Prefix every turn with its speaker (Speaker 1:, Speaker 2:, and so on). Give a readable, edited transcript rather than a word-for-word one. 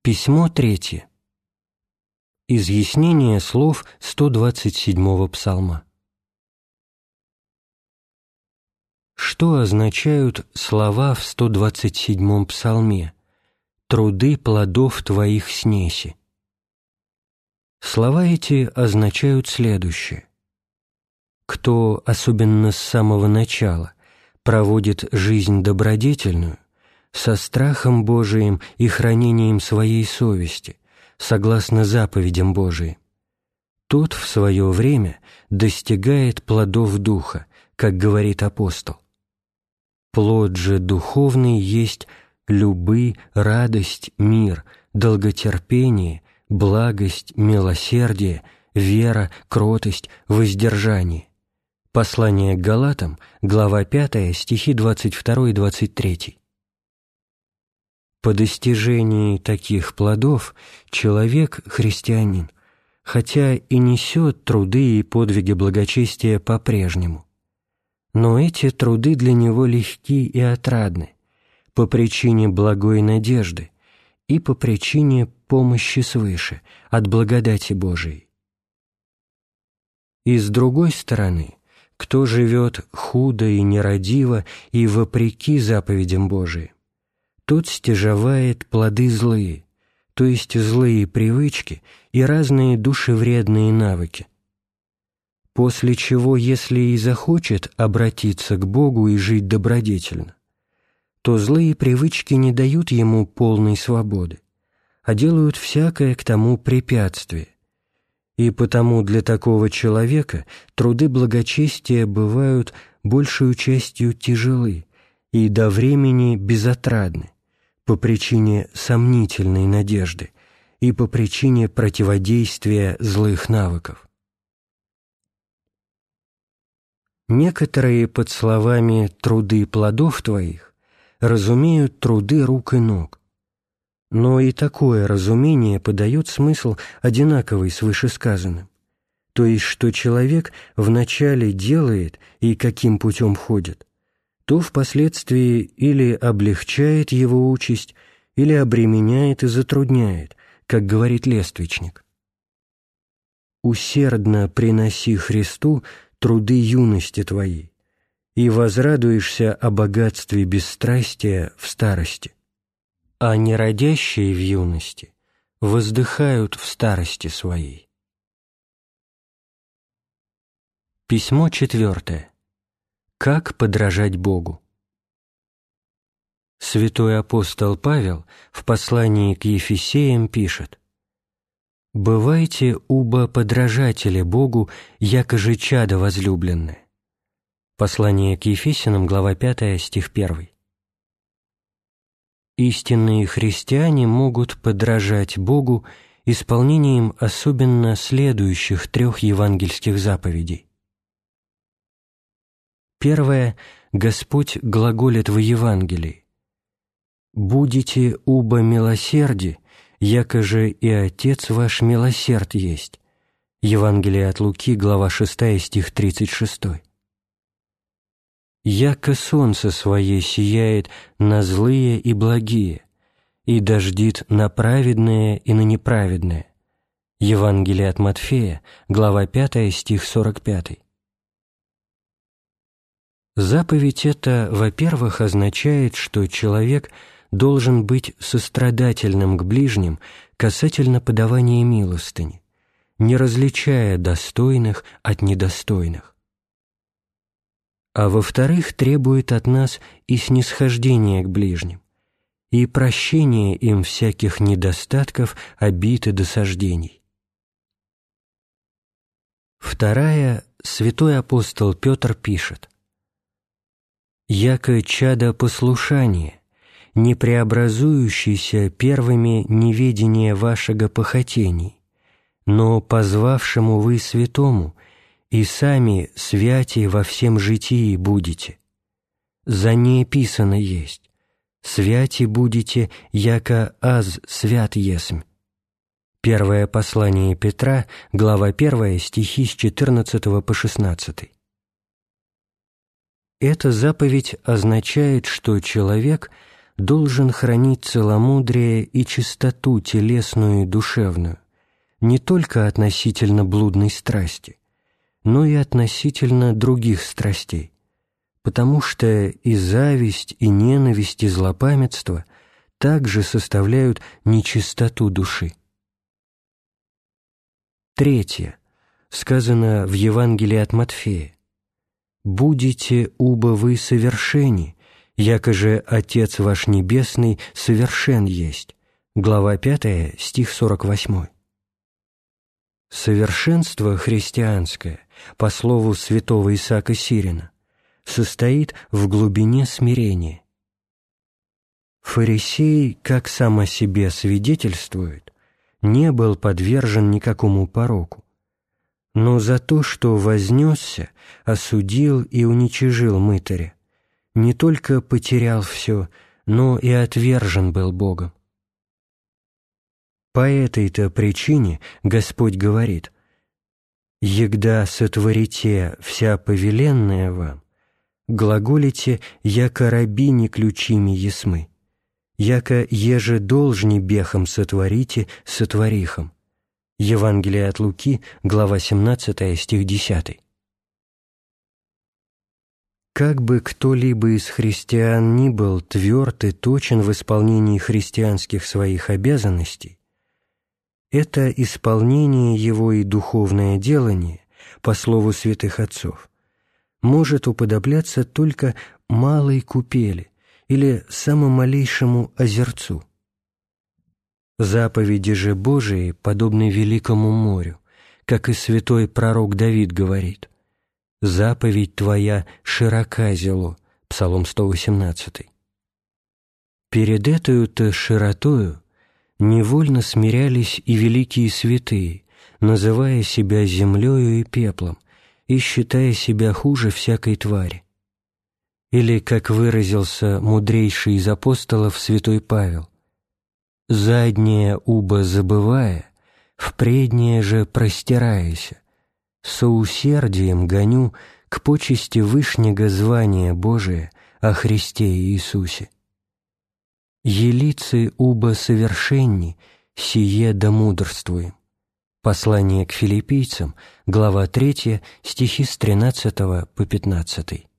Speaker 1: Письмо 3. Изъяснение слов 127-го псалма. Что означают слова в 127-м псалме «Труды плодов твоих снеси»? Слова эти означают следующее. Кто, особенно с самого начала, проводит жизнь добродетельную, со страхом Божиим и хранением своей совести, согласно заповедям Божиим, тот в свое время достигает плодов Духа, как говорит апостол. Плод же духовный есть любы, радость, мир, долготерпение, благость, милосердие, вера, кротость, воздержание. Послание к Галатам, глава 5, стихи 22 и 23. По достижении таких плодов человек, христианин, хотя и несет труды и подвиги благочестия по-прежнему, но эти труды для него легки и отрадны по причине благой надежды и по причине помощи свыше, от благодати Божией. И с другой стороны, кто живет худо и нерадиво и вопреки заповедям Божиим, тот стяжавает плоды злые, то есть злые привычки и разные душевредные навыки. После чего, если и захочет обратиться к Богу и жить добродетельно, то злые привычки не дают ему полной свободы, а делают всякое к тому препятствие. И потому для такого человека труды благочестия бывают большую частью тяжелы и до времени безотрадны, по причине сомнительной надежды и по причине противодействия злых навыков. Некоторые под словами «труды плодов твоих» разумеют труды рук и ног, но и такое разумение подает смысл одинаковый с вышесказанным, то есть что человек вначале делает и каким путем ходит, то впоследствии или облегчает его участь, или обременяет и затрудняет, как говорит лествичник. «Усердно приноси Христу труды юности твоей, и возрадуешься о богатстве бесстрастия в старости, а неродящие в юности воздыхают в старости своей». Письмо 4. Как подражать Богу? Святой апостол Павел в послании к Ефесеям пишет: «Бывайте уба подражатели Богу, яко же чадо возлюбленное». Послание к Ефесянам, глава 5, стих 1. Истинные христиане могут подражать Богу исполнением особенно следующих 3 евангельских заповедей. Первое. Господь глаголит в Евангелии: «Будете уба милосерди, яко же и Отец ваш милосерд есть». Евангелие от Луки, глава 6, стих 36. «Яко солнце свое сияет на злые и благие, и дождит на праведное и на неправедное». Евангелие от Матфея, глава 5, стих 45. Заповедь эта, во-первых, означает, что человек должен быть сострадательным к ближним касательно подавания милостыни, не различая достойных от недостойных. А во-вторых, требует от нас и снисхождения к ближним, и прощения им всяких недостатков, обид и досаждений. Вторая, святой апостол Петр пишет: «Яко чадо послушания, не преобразующийся первыми неведения вашего похотений, но позвавшему вы святому, и сами святи во всем житии будете. За ней писано есть: святи будете, яко аз свят есмь». Первое послание Петра, глава 1, стихи с 14 по 16. Эта заповедь означает, что человек должен хранить целомудрие и чистоту телесную и душевную, не только относительно блудной страсти, но и относительно других страстей, потому что и зависть, и ненависть, и злопамятство также составляют нечистоту души. Третье. Сказано в Евангелии от Матфея: «Будете, убо вы совершенни, яко же Отец ваш Небесный совершен есть». Глава 5, стих 48. Совершенство христианское, по слову святого Исаака Сирина, состоит в глубине смирения. Фарисей, как сам о себе свидетельствует, не был подвержен никакому пороку, но за то, что вознесся, осудил и уничижил мытаря, не только потерял все, но и отвержен был Богом. По этой-то причине Господь говорит: «Егда сотворите вся повеленная вам, глаголите, яко рабини ключими есмы, яко еже должни бехом сотворите сотворихом». Евангелие от Луки, глава 17, стих 10. Как бы кто-либо из христиан ни был тверд и точен в исполнении христианских своих обязанностей, это исполнение его и духовное делание, по слову святых отцов, может уподобляться только малой купели или самому малейшему озерцу. Заповеди же Божии подобны великому морю, как и святой пророк Давид говорит: «Заповедь Твоя широка зело» Псалом 118. Перед этою-то широтою невольно смирялись и великие святые, называя себя землею и пеплом и считая себя хуже всякой твари. Или, как выразился мудрейший из апостолов святой Павел: «Заднее убо забывая, впреднее же простираяся, соусердием гоню к почести вышнего звания Божия о Христе Иисусе. Елицы убо совершенни, сие да мудрствуем». Послание к филиппийцам, глава 3, стихи с 13 по 15.